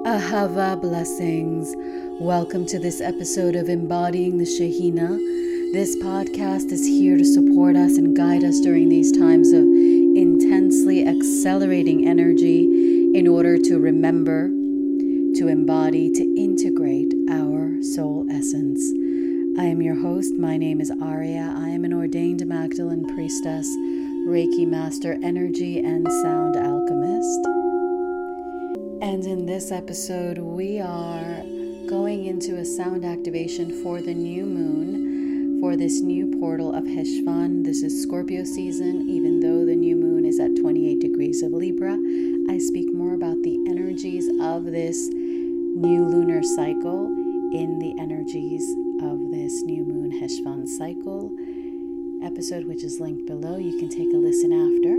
Ahava blessings. Welcome to this episode of Embodying the Shekhinah. This podcast is here to support us and guide us during these times of intensely accelerating energy in order to remember, to embody, to integrate our soul essence. I am your host. My name is Aria. I am an ordained Magdalene priestess, Reiki master, energy and sound alchemist. And in this episode, we are going into a sound activation for the new moon, for this new portal of Heshvan. This is Scorpio season, even though the new moon is at 28 degrees of Libra. I speak more about the energies of this new lunar cycle in the energies of this new moon Heshvan cycle episode, which is linked below. You can take a listen after.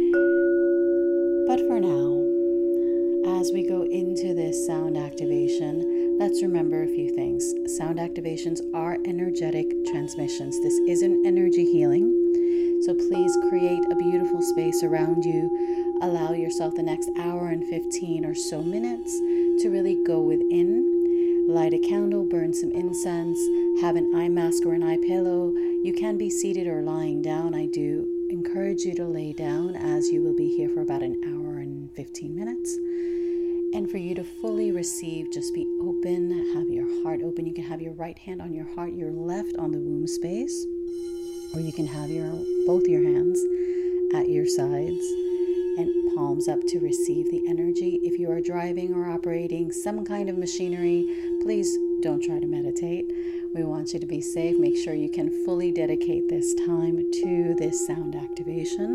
But for now, as we go into this sound activation, let's remember a few things. Sound activations are energetic transmissions. This isn't energy healing. So please create a beautiful space around you. Allow yourself the next hour and 15 or so minutes to really go within. Light a candle, burn some incense, have an eye mask or an eye pillow. You can be seated or lying down. I do encourage you to lay down, as you will be here for about an hour and 15 minutes. And for you to fully receive, just be open, have your heart open. You can have your right hand on your heart, your left on the womb space, or you can have both your hands at your sides and palms up to receive the energy. If you are driving or operating some kind of machinery, please don't try to meditate. We want you to be safe. Make sure you can fully dedicate this time to this sound activation.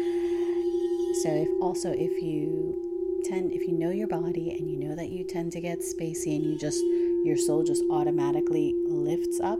So if you know your body and you know that you tend to get spacey and your soul just automatically lifts up,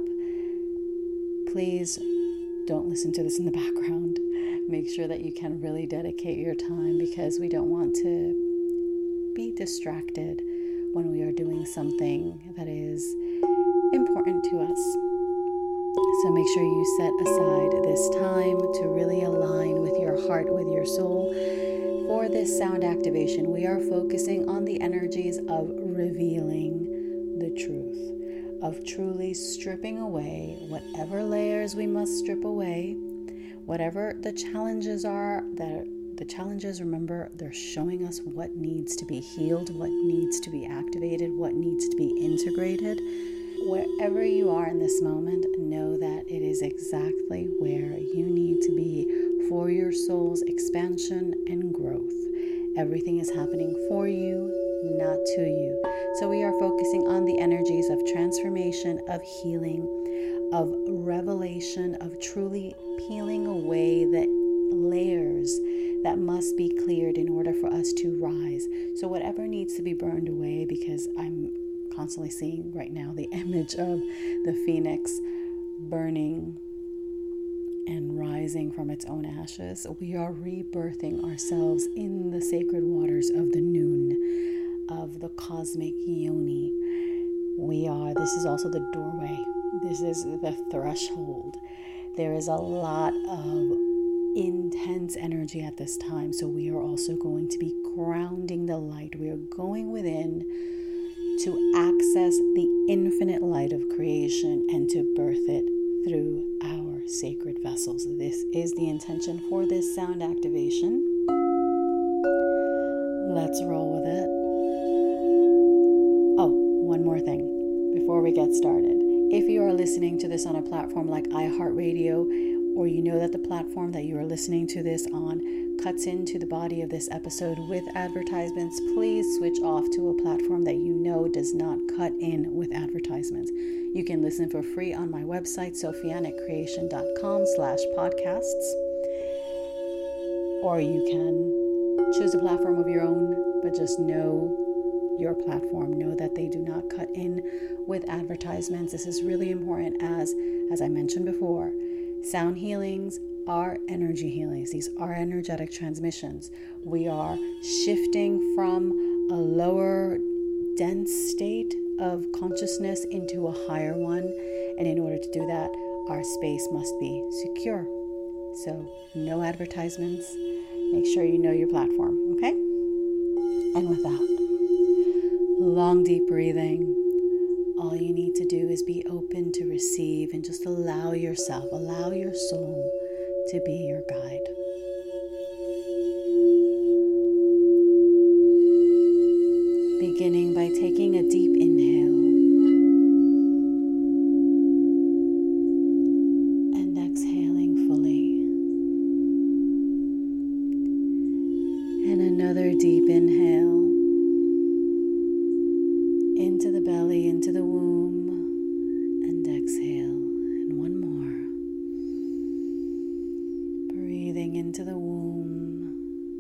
please don't listen to this in the background. Make sure that you can really dedicate your time, because we don't want to be distracted when we are doing something that is important to us. So make sure you set aside this time to really align with your heart, with your soul. For this sound activation, we are focusing on the energies of revealing the truth, of truly stripping away whatever layers we must strip away, whatever the challenges are. Remember, they're showing us what needs to be healed, what needs to be activated, what needs to be integrated. Wherever you are in this moment, know that it is exactly where you need to be for your soul's expansion and growth. Everything is happening for you, not to you. So we are focusing on the energies of transformation, of healing, of revelation, of truly peeling away the layers that must be cleared in order for us to rise. So whatever needs to be burned away, because I'm constantly seeing right now the image of the phoenix burning and rising from its own ashes. We are rebirthing ourselves in the sacred waters of the noon, of the cosmic yoni. This is also the doorway. This is the threshold. There is a lot of intense energy at this time. So we are also going to be grounding the light. We are going within to access the infinite light of creation and to birth it through our sacred vessels. This is the intention for this sound activation. Let's roll with it. Oh, one more thing before we get started. If you are listening to this on a platform like iHeartRadio, or you know that the platform that you are listening to this on cuts into the body of this episode with advertisements, please switch off to a platform that you know does not cut in with advertisements. You can listen for free on my website, sophianicreation.com/podcasts. Or you can choose a platform of your own, but just know your platform. Know that they do not cut in with advertisements. This is really important, as I mentioned before. Sound healings are energy healings. These are energetic transmissions. We are shifting from a lower, dense state of consciousness into a higher one. And in order to do that, our space must be secure. So no advertisements. Make sure you know your platform, okay? And with that, Long, deep breathing. All you need to do is be open to receive and just allow yourself, allow your soul to be your guide. Beginning by taking a deep inhale and exhaling fully. And another deep inhale into the belly, into the womb, and exhale. And one more. Breathing into the womb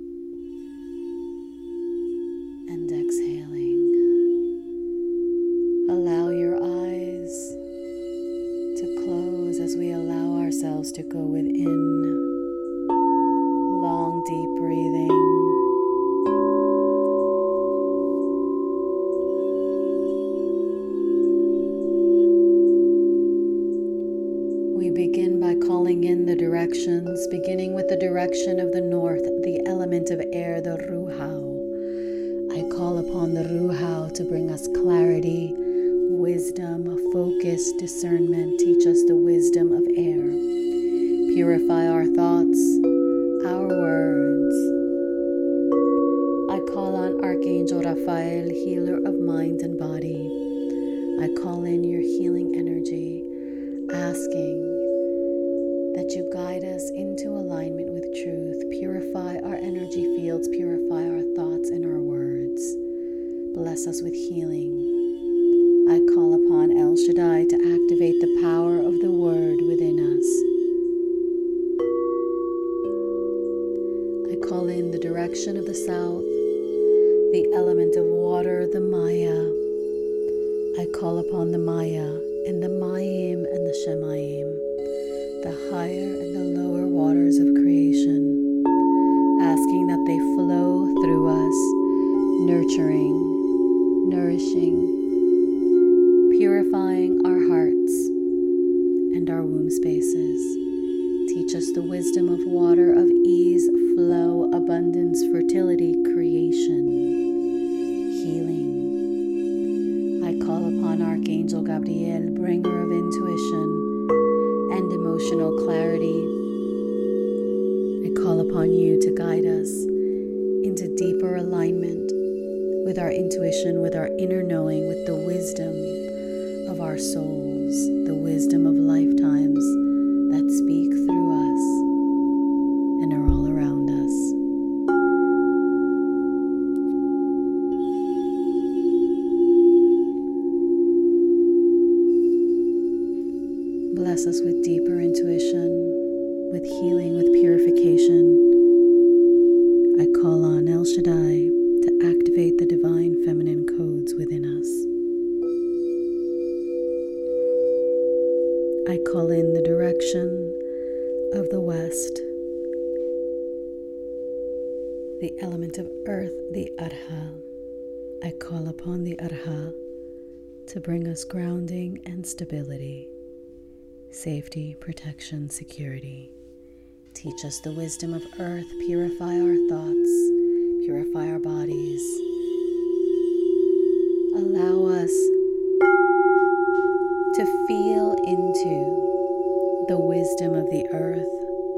and exhaling. Allow your eyes to close as we allow ourselves to go within. Long, deep breathing. We begin by calling in the directions, beginning with the direction of the north, the element of air, the Ruhao. I call upon the Ruhao to bring us clarity, wisdom, focus, discernment. Teach us the wisdom of air. Purify our thoughts, our words. I call on Archangel Raphael, healer of mind and body. I call in your healing energy, asking that you guide us into alignment with truth. Purify our energy fields, purify our thoughts and our words. Bless us with healing. I call upon El Shaddai to activate the power of the word within us. I call in the direction of the south, the element of water, the Maya. I call upon the Maya and the Mayim and the Shemayim, the higher and the lower waters of creation, asking that they flow through us, nurturing, nourishing, purifying our hearts and our womb spaces. Teach us the wisdom of water, of ease, flow, abundance, fertility, creation, healing. I call upon Archangel Gabriel, bringer of intuition and emotional clarity. I call upon you to guide us into deeper alignment with our intuition, with our inner knowing, with the wisdom of our souls, the wisdom of lifetimes that speak through us and are all around us. Bless us with deeper intuition, with healing, with purification. I call on El Shaddai to activate the divine feminine codes within us. I call in the direction of the west, the element of earth, the Arha. I call upon the Arha to bring us grounding and stability, safety, protection, security. Teach us the wisdom of earth, purify our thoughts, purify our bodies. Allow us to feel into the wisdom of the earth,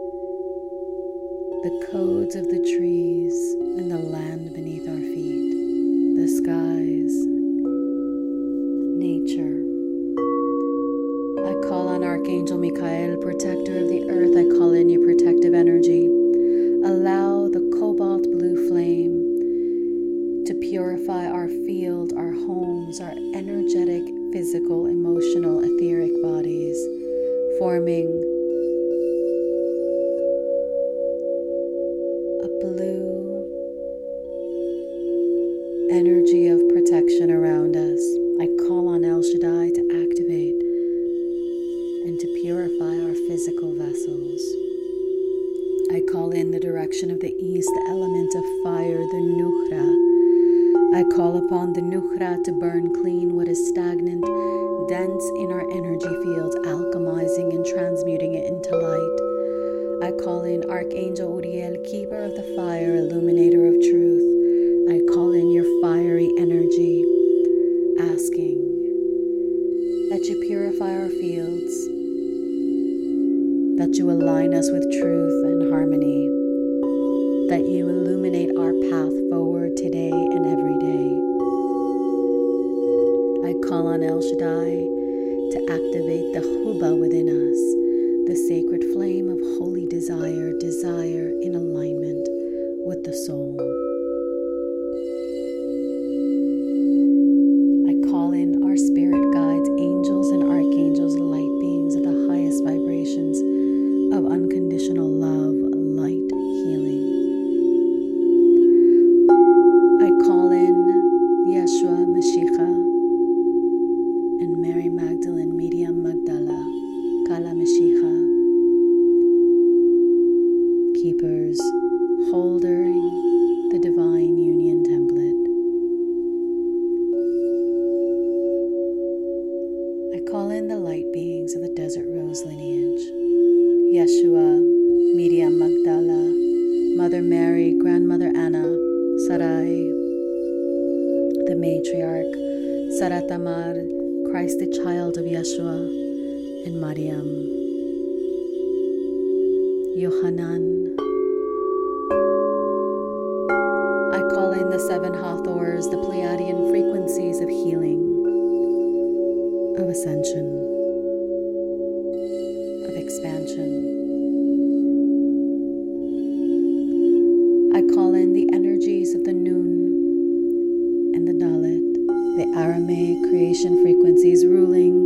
the codes of the trees and the land beneath our feet, the skies, nature. I call on Archangel Michael, protector of the earth. I call in your protective energy. Allow the cobalt blue flame to purify our field, our homes, our energetic, physical, emotional, etheric bodies, forming a blue energy of protection around us. I call on El Shaddai to activate and to purify our physical vessels. I call in the direction of the east, the element of fire, the Nukhra. I call upon the Nukhra to burn clean what is stagnant, dense in our energy fields, alchemizing and transmuting it into light. I call in Archangel Uriel, keeper of the fire, illuminator of truth. I call in your fiery energy. the soul. I call in our spirit guides, angels and archangels, light beings of the highest vibrations of unconditional love, light, healing. I call in Yeshua Mashiach and Mary Magdalene, Miriam Magdala, Kala Mashiach, keepers, holding the divine union template. I call in the light beings of the Desert Rose lineage, Yeshua, Miriam Magdala, Mother Mary, Grandmother Anna, Sarai, the matriarch, Sarah Tamar, Christ the child of Yeshua, and Mariam, Yohanan. I call in the seven Hathors, the Pleiadian frequencies of healing, of ascension, of expansion. I call in the energies of the Nun and the Dalet, the Aramaic creation frequencies ruling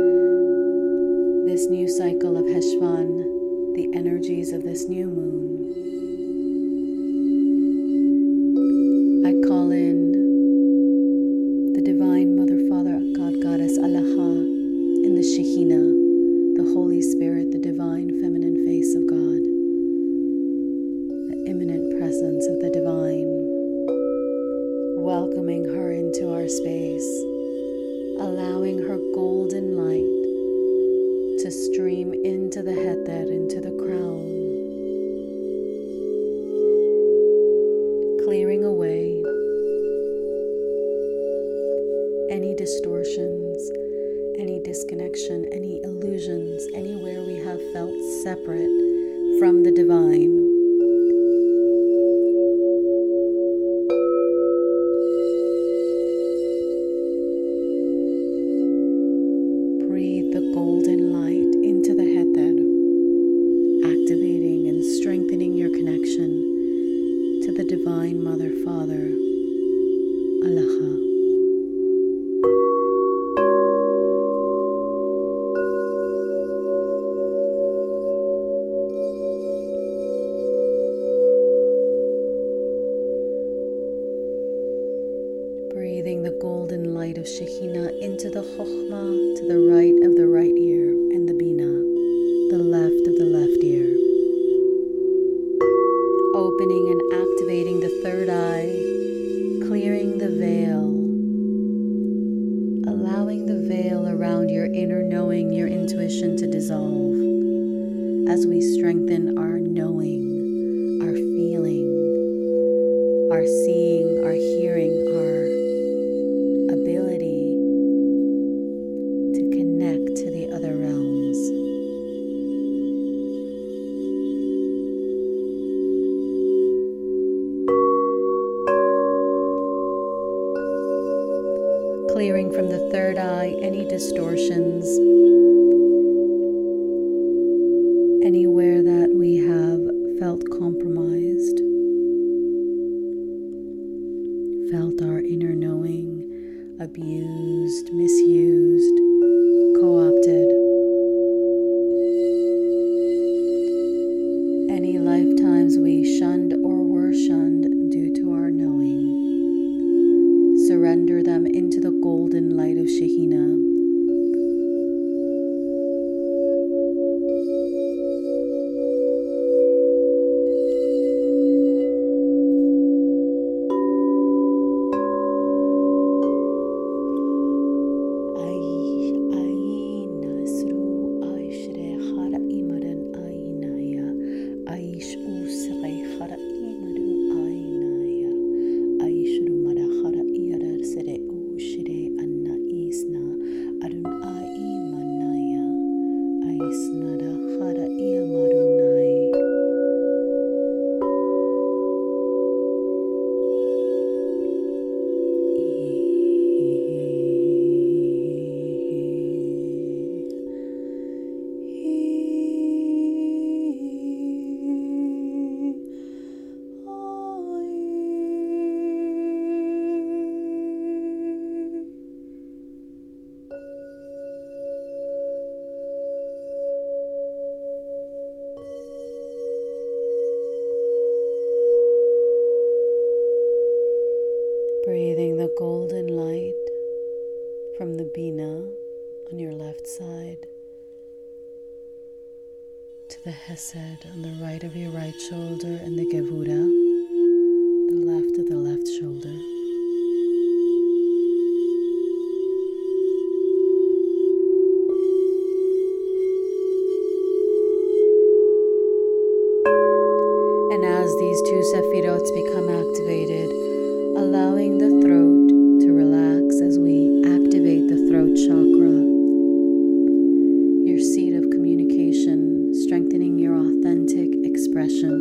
this new cycle of Heshvan, the energies of this new moon. I call in the Divine Mother, Father, God, Goddess, Allaha, and the Shekhinah, the Holy Spirit, the Divine Feminine Face of God, the immanent presence of the Divine, welcoming her into our space, allowing her golden light to stream into the heter, into the crown, clearing away any distortions, any disconnection, any illusions, anywhere we have felt separate from the divine. Breathe the golden light into the heter, activating and strengthening your connection to the Divine Mother, Father, Allaha. Breathing the golden light of Shekhinah into the Chokhmah, to the right of the right ear, and the Bina, the left of the left ear. Opening and activating the third eye, clearing the veil, allowing the veil around your inner knowing, your intuition to dissolve as we strengthen our knowing, our feeling, our seeing, our hearing, our ability to connect to the other realms. Clearing from the third eye any distortions, anywhere that we have felt compromised, felt our inner knowing abused, misused, co-opted. Any lifetimes we shunned or were shunned due to our knowing, surrender them into the golden light of Shekhinah. the golden light from the Bina on your left side to the Hesed on the right of your right shoulder and the Gevura, the left of the left shoulder. And as these two Sephirots become activated, allowing the throat to relax as we activate the throat chakra, your seat of communication, strengthening your authentic expression.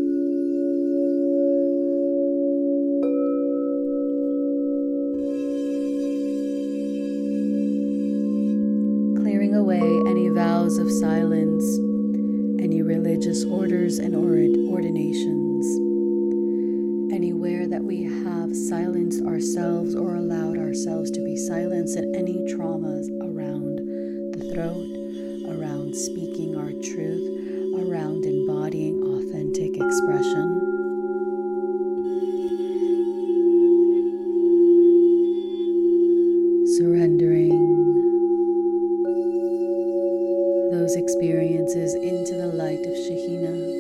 Clearing away any vows of silence, any religious orders and ordinations, anywhere that we have silenced ourselves or allowed ourselves to be silenced, and any traumas around the throat, around speaking our truth, around embodying authentic expression. Surrendering those experiences into the light of Shekhinah.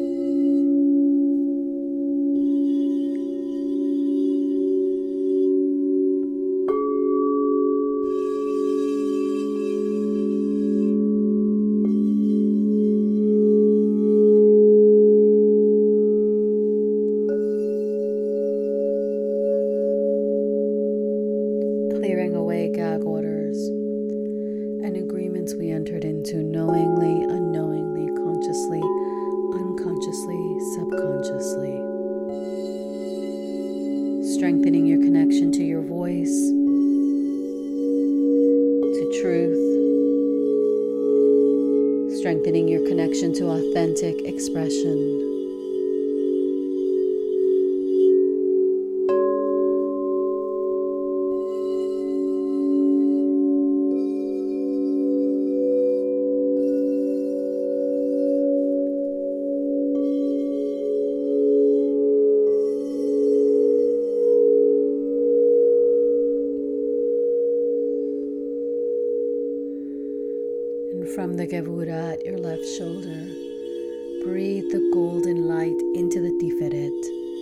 Clearing away gag orders and agreements we entered into knowingly, unknowingly, consciously, unconsciously, subconsciously. Strengthening your connection to your voice, to truth. Strengthening your connection to authentic expression. From the Gevura at your left shoulder, breathe the golden light into the Tiferet,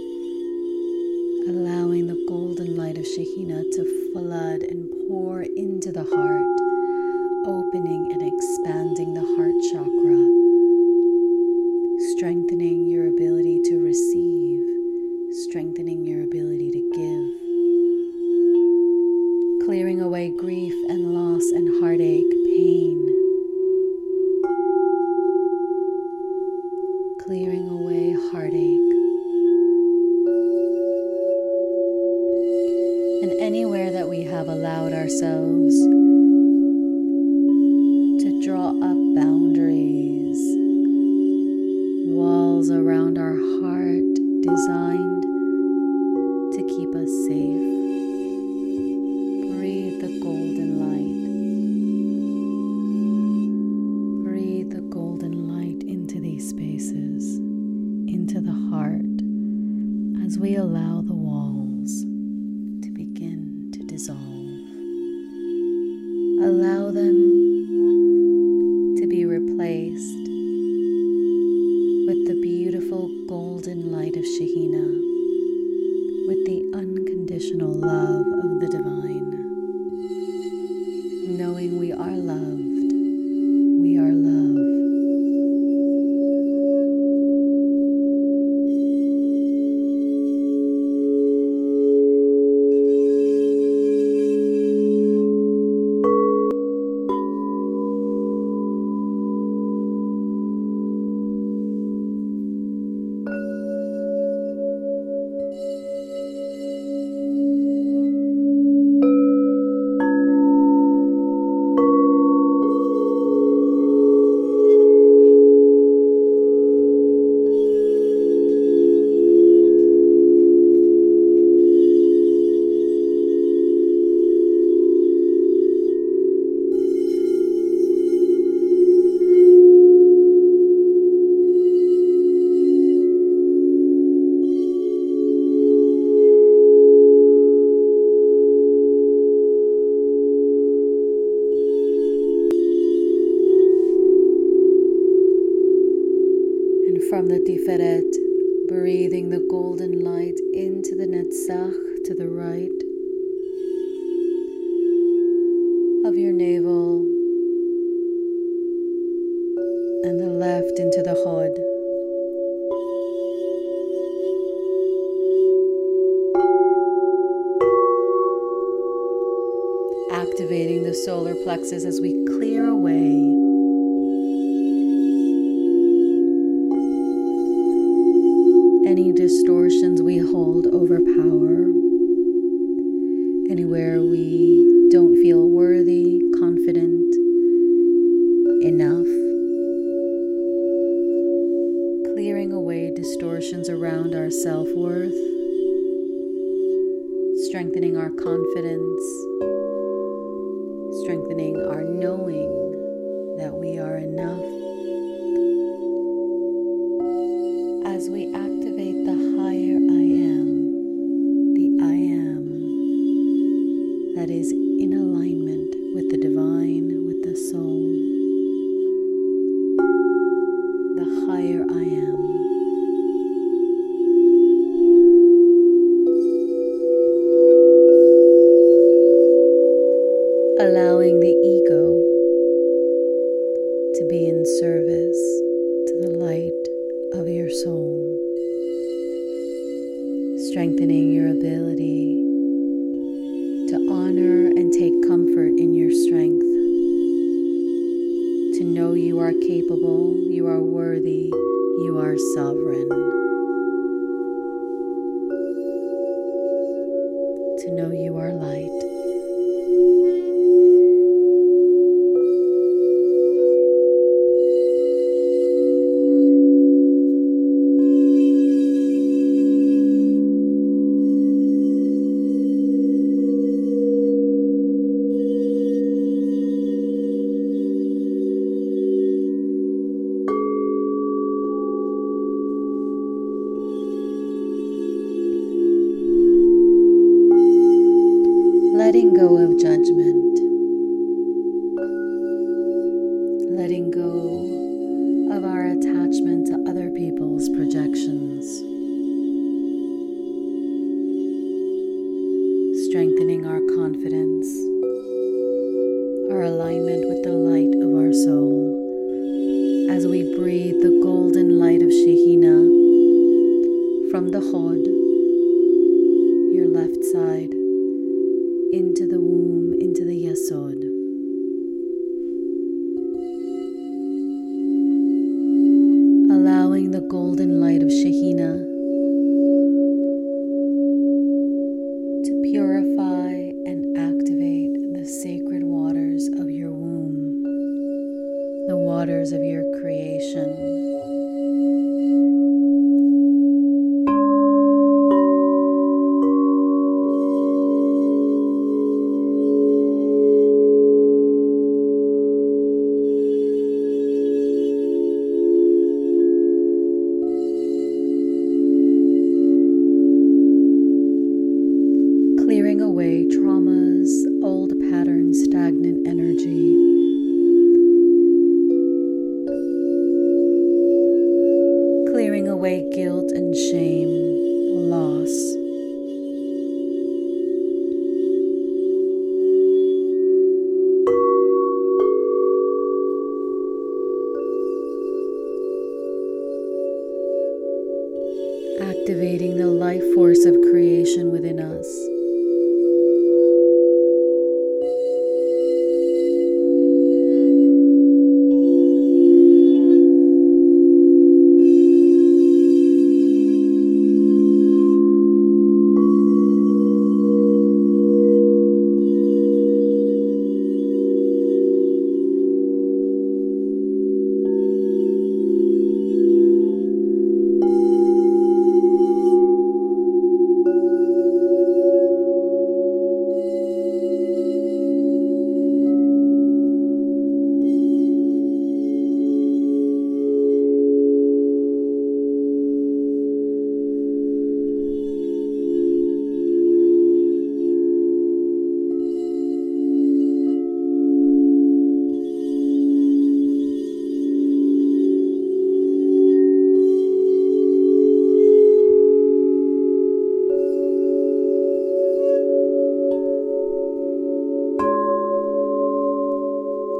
allowing the golden light of Shekhinah to flood and pour into the heart, opening and expanding the heart chakra, strengthening your ability to receive, strengthening your ability to give, clearing away grief and loss and heartache, pain, clearing away heartache. And anywhere that we have allowed ourselves to draw up boundaries, walls around our heart designed to keep us safe, breathe the golden light. Breathe the golden light into these spaces, into the heart, as we allow the walls to begin to dissolve. Allow them to be replaced with the beautiful golden light of Shekhinah, with the unconditional love of the divine, knowing we are loved, we are love. from the Tiferet, breathing the golden light into the Netzach to the right of your navel, and the left into the Hod. Activating the solar plexus as we clear away any distortions we hold over power, anywhere we don't feel worthy, confident, enough. Clearing away distortions around our self-worth, strengthening our confidence, strengthening our knowing that we are enough. As we activate the higher I am that is in alignment with the divine, with the soul, the higher I am. Allowing the ego to be in service to the light of your soul, strengthening your ability to honor and take comfort in your strength, to know you are capable, you are worthy, you are sovereign, to know you are light. Letting go of judgment, letting go of our attachment to other people's projections, strengthening our confidence, our alignment with the light of our soul, as we breathe the golden light of Shekhinah from the Hod, your left side, into the womb, into the Yesod. Allowing the golden light of Shekhinah to purify and activate the sacred waters of your womb, the waters of your creation. Clearing away traumas, old patterns, stagnant energy. Clearing away guilt and shame, loss. Activating the life force of creation within us.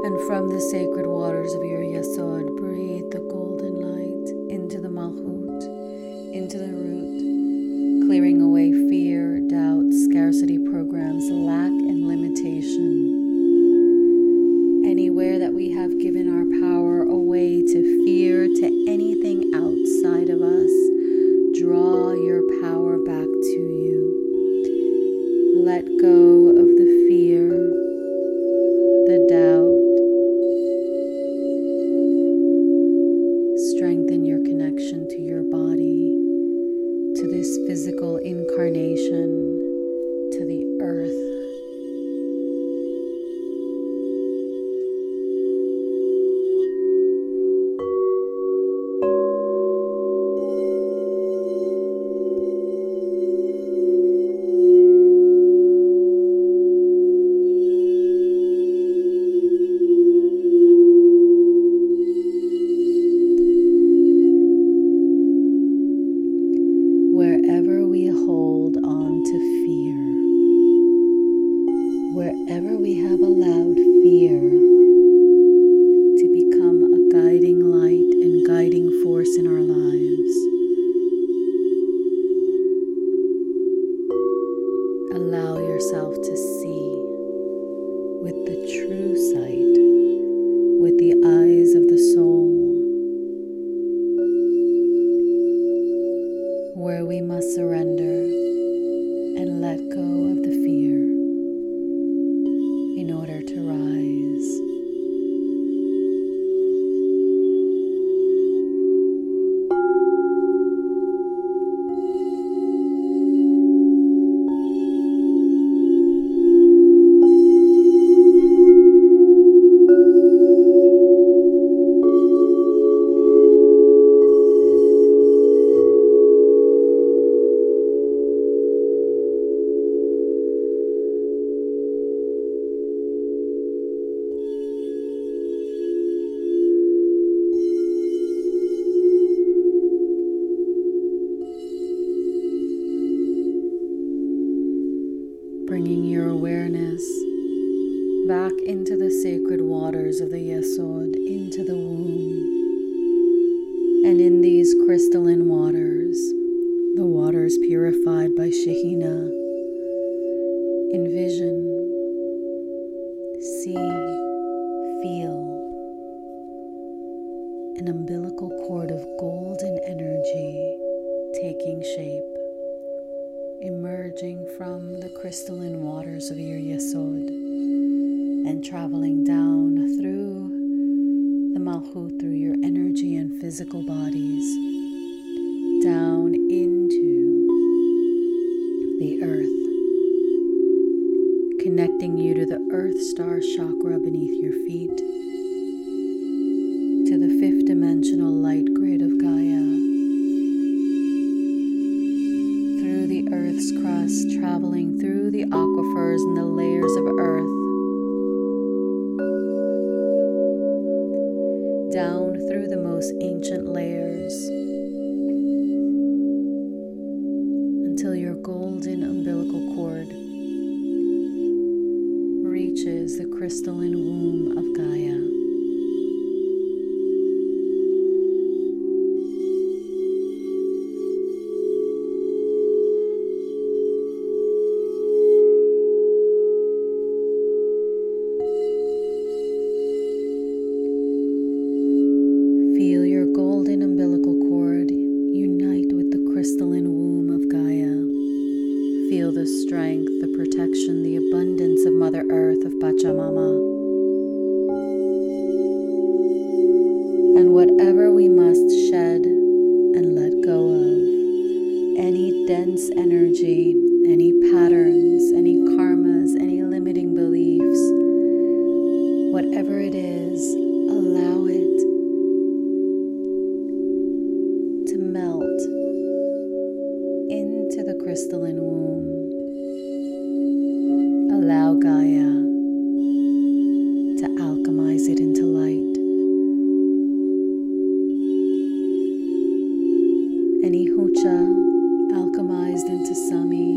And from the sacred waters of your Yesod, breathe the golden light into the Malchut, into the root, clearing away fear, doubt, scarcity programs, lack, and limitation. Anywhere that we have given our power away to fear, to anything outside of us, draw your power back to you. Let go of the fear, the doubt. Strengthen your connection to your body, to this physical incarnation, to the earth. Wherever we hold on to fear, wherever we have allowed fear to become a guiding light and guiding force in our lives, allow yourself to see with the true sight, with the eyes of the soul, where we must surrender and let go of the fear in order to rise. Bringing your awareness back into the sacred waters of the Yesod, into the womb. And in these crystalline waters, the waters purified by Shekhinah, envision, see, feel an umbilical cord of golden energy taking shape, emerging from the crystalline waters of your Yesod and traveling down through the Malchut, through your energy and physical bodies, down into the earth, connecting you to the earth star chakra beneath your feet, to the fifth dimensional light grid of Gaia, through the earth's crust, traveling through the aquifers and the layers of earth, down through the most ancient layers, until your golden umbilical cord reaches the crystalline womb of Gaia. Feel your golden umbilical cord unite with the crystalline womb of Gaia. Feel the strength, the protection, the abundance of Mother Earth, of Pachamama. And whatever we must shed and let go of, any dense energy, any patterns, any karmas, any limiting beliefs, whatever it is, allow it to melt into the crystalline womb. Allow Gaia to alchemize it into light. Any hucha alchemized into Sami.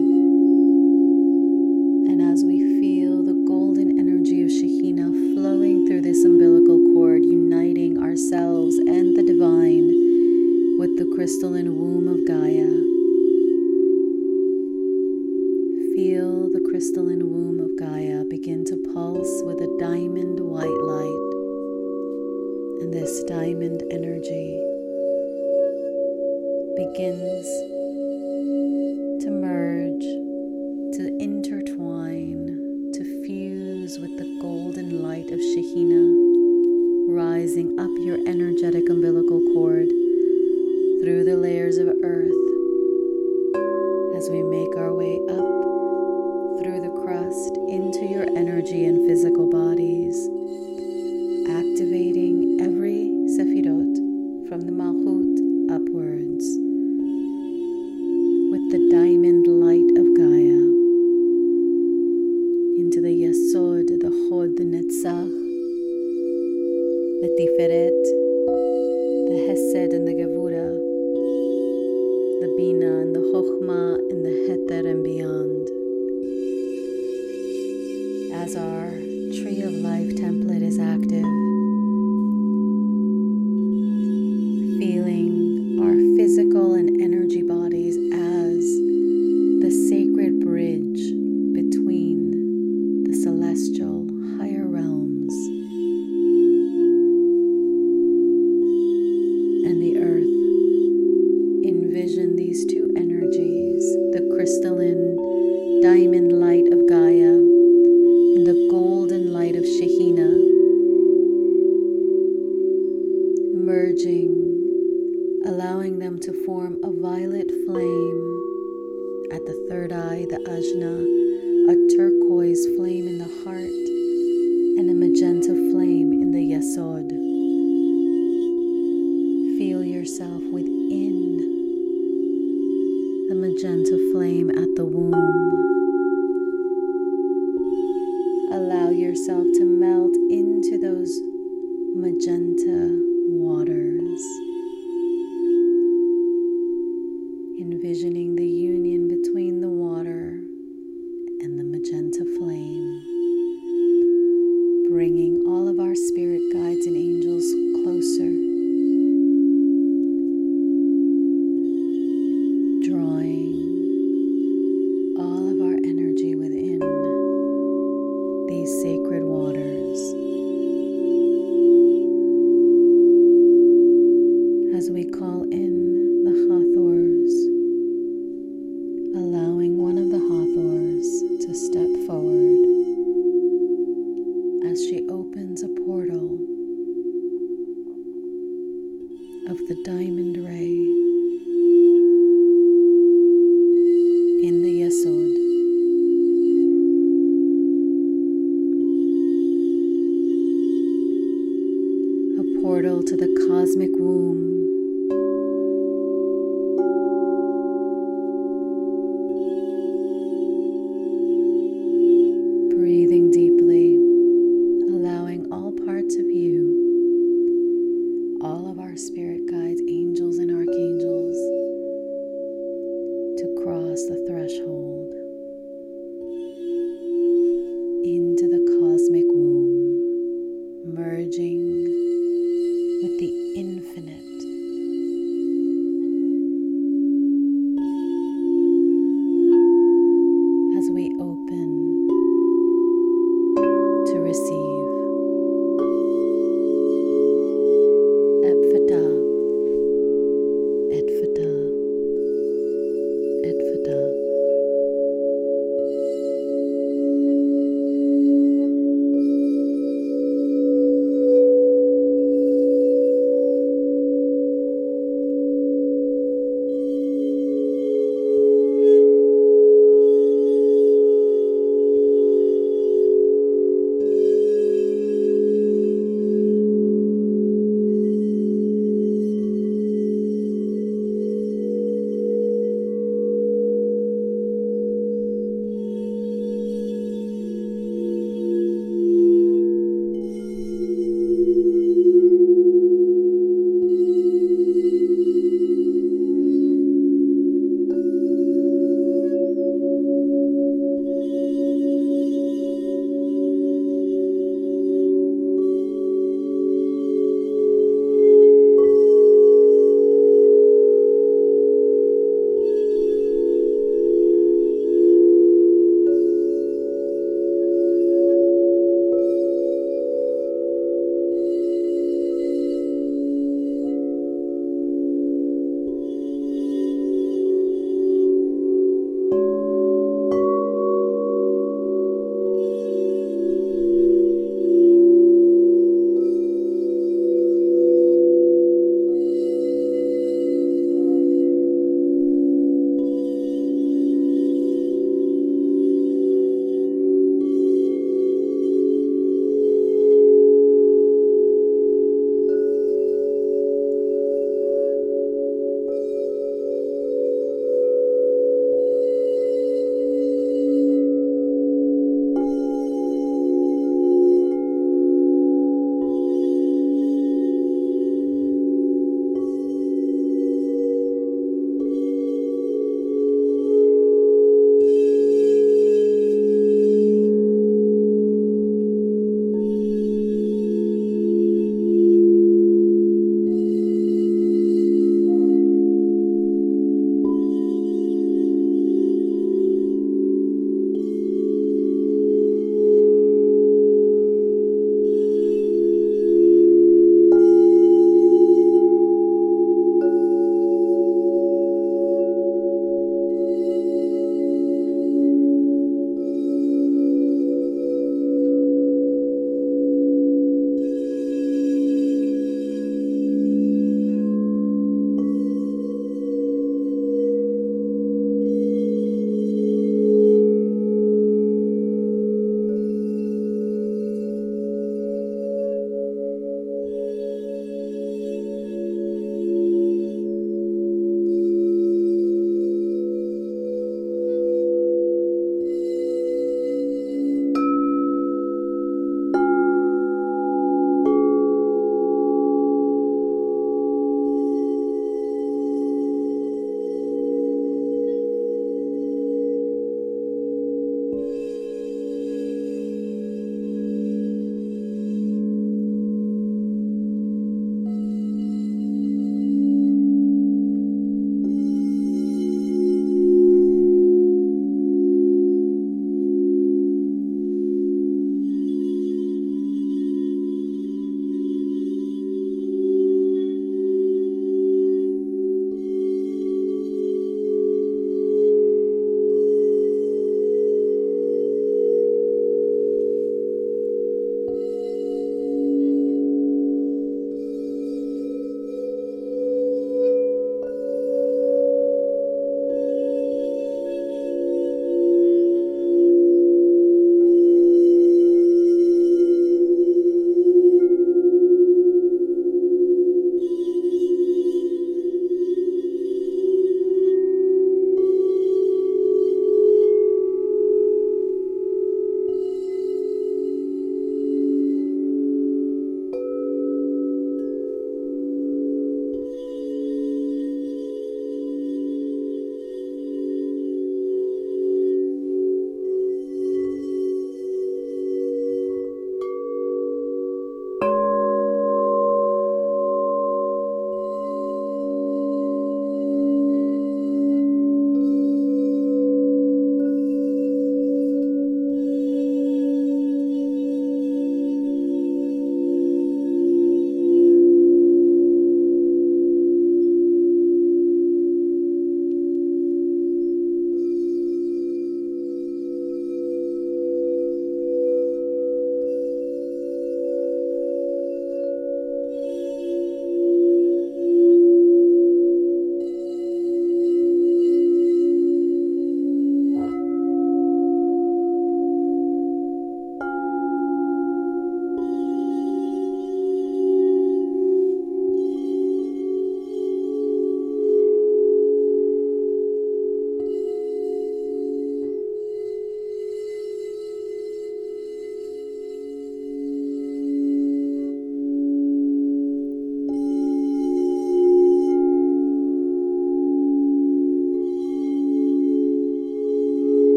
And as we feel the golden energy of Shekhinah flowing through this crystalline womb of Gaia begin to pulse with a diamond white light. And this diamond energy begins to merge, to intertwine, to fuse with the golden light of Shekhinah, rising up your energetic umbilical cord through the layers of earth as we make our way up through the crust into your energy and physical bodies, activating every Sefirot from the Malchut upwards with the diamond light of Gaia into the Yesod, the Hod, the Netzach, the Tiferet, the Hesed and the Gevura, the Bina and the Chochmah and the Heter and beyond. As our Tree of Life template is active, feeling our physical and energy bodies as the sacred bridge between the celestial higher realms and the earth. Envision these two energies, the crystalline diamond light of Gaia and the golden light of Shekhinah, merging, allowing them to form a violet flame at the third eye, the Ajna, a turquoise flame in the heart, and a magenta flame in the Yesod. Feel yourself within the magenta flame at the womb. Allow yourself to melt into those magenta waters, envisioning the union between the water and the magenta flame, bringing all of our spirit guides and angels closer, drawing all of our energy within these sacred waters as we call in the Hathors, allowing one of the Hathors to step forward as she opens a portal of the diamond ray in the Yesod. A portal to the cosmic womb, breathing deeply, allowing all parts of you, all of our spirit guides, angels and archangels, to cross the threshold into the cosmic womb, merging with the infinite. As we open to receive Ephatah, Ephatah, Ephatah.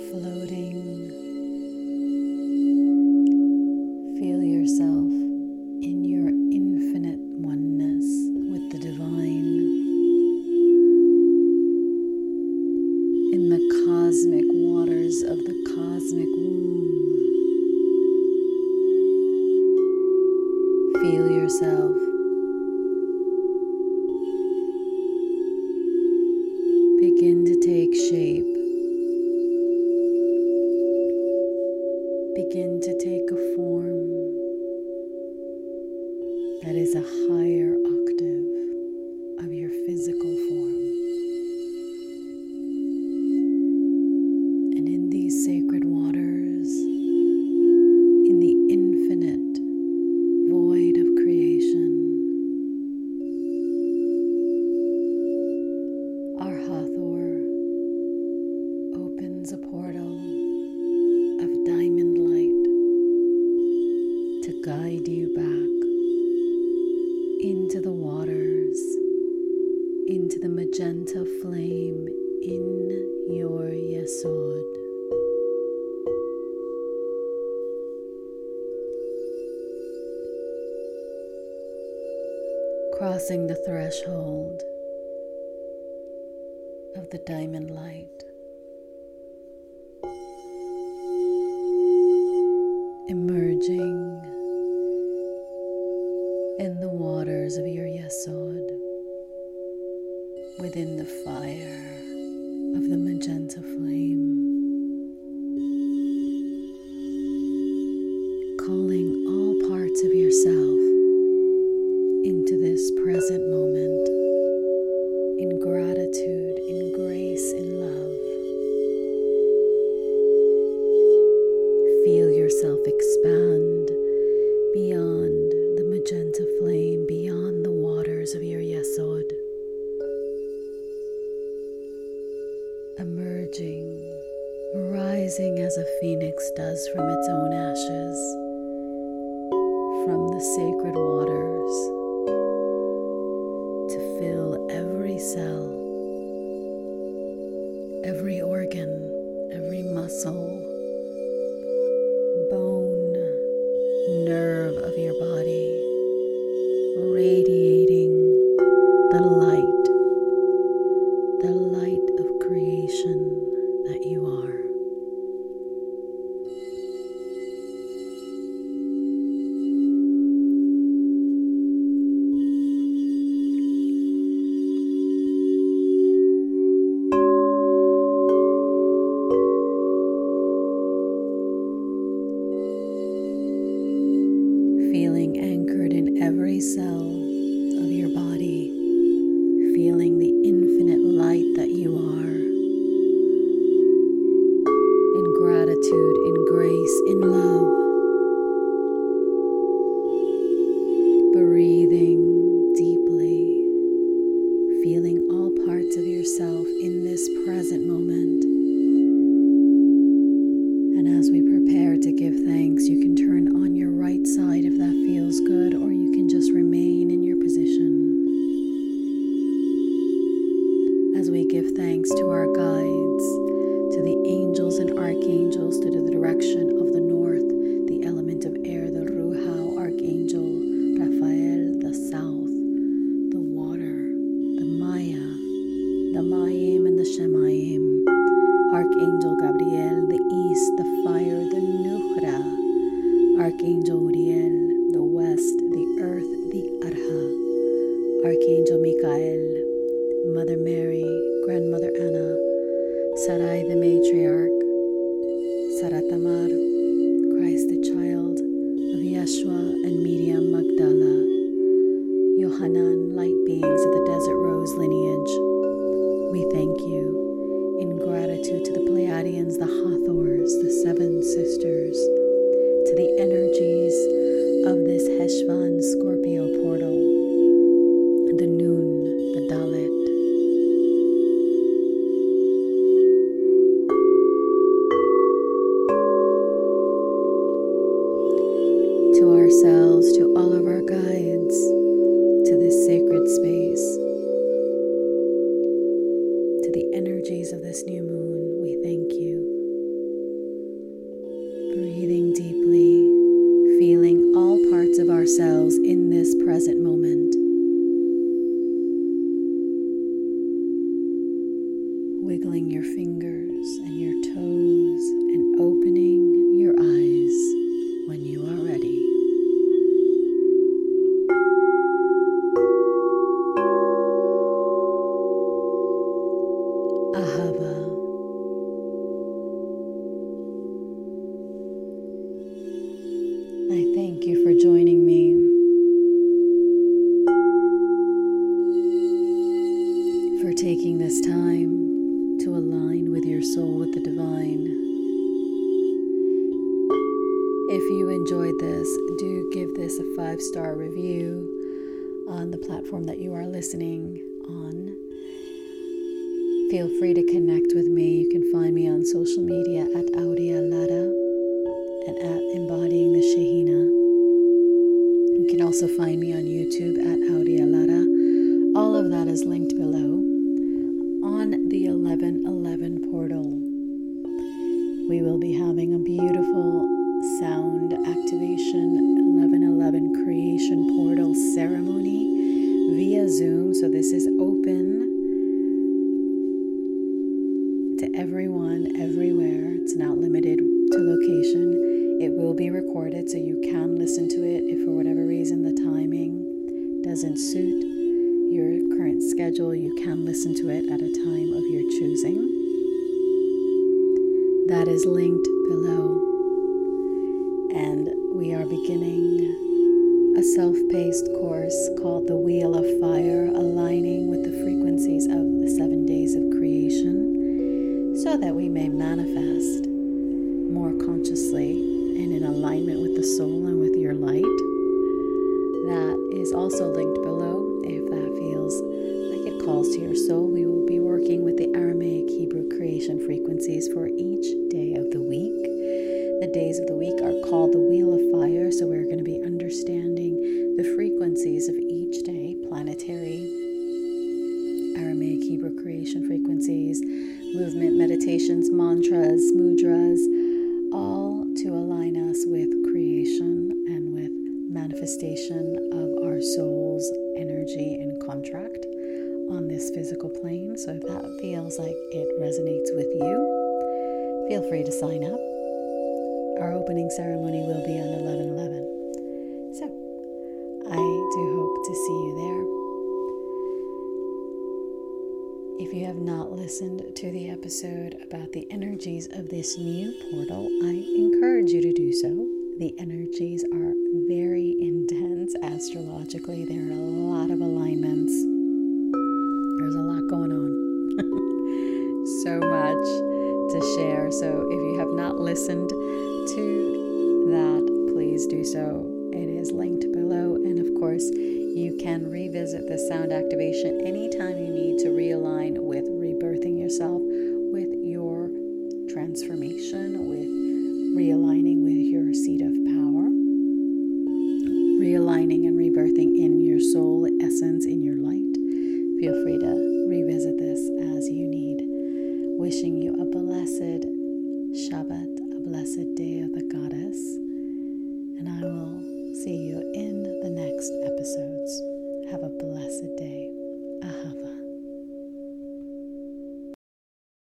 floating. Feel yourself in your infinite oneness with the divine, in the cosmic waters of the cosmic womb. Feel yourself begin to take shape. Begin to take a form that is a higher octave of your physical form. And in these sacred waters, in the infinite void of creation, our Hathor opens a portal of diamond light to guide you back into the waters, into the magenta flame in your Yesod. Crossing the threshold of the diamond light, emerging in the waters of your Yesod, within the fire of the magenta flame, calling all parts of yourself into this present moment, in gratitude, in grace, in love. Feel yourself expand beyond the magenta flame, beyond the waters of your Yesod, emerging, rising as a phoenix does from its own ashes, from the sacred waters, to fill every cell, every organ, every muscle, bone, nerve of your body, radiating the light of creation that you are. Feeling anchored in every cell of your body, feeling the infinite light that you are, in gratitude, in grace, in love, breathing deeply, feeling all parts of yourself in this present moment. And as we prepare to give thanks, you can turn on your right side if that feels good, or you can just remain in your position. As we give thanks to our guides, to the angels and archangels, to the direction of the north, the element of air, the Ruha archangel, Raphael, the south, the water, the Maya, the Mayim and the Shemayim, Archangel Gabriel, the east, the fire, If you enjoyed this, do give this a 5-star review on the platform that you are listening on. Feel free to connect with me. You can find me on social media at Audia Lara and at Embodying the Shehina. You can also find me on YouTube at Audia Lara. All of that is linked below. On the 1111 portal, we will be having a beautiful sound activation 1111 creation portal ceremony via Zoom. So this is open to everyone, everywhere. It's not limited to location. It will be recorded, so you can listen to it if for whatever reason the timing doesn't suit your current schedule. You can listen to it at a time of your choosing. That is linked below. And we are beginning a self-paced course called The Wheel of Fire, aligning with the frequencies of the 7 days of creation, so that we may manifest more consciously and in alignment with the soul and with your light. That is also linked below. If that feels like it calls to your soul, we will be working with the Aramaic Hebrew creation frequencies for each day of the week. The days of the week are called the Wheel of Fire, so we're going to be understanding the frequencies of each day, planetary, Aramaic Hebrew creation frequencies, movement, meditations, mantras, mudras, all to align us with creation and with manifestation of our soul's energy and contract on this physical plane. So if that feels like it resonates with you, feel free to sign up. Our opening ceremony will be on 11/11. So I do hope to see you there. If you have not listened to the episode about the energies of this new portal, I encourage you to do so. The energies are very intense astrologically. There are a lot of alignments. There's a lot going on. So much to share. So if you have not listened to that, please do so. It is linked below. And of course, you can revisit the sound activation anytime you need to realign with rebirthing yourself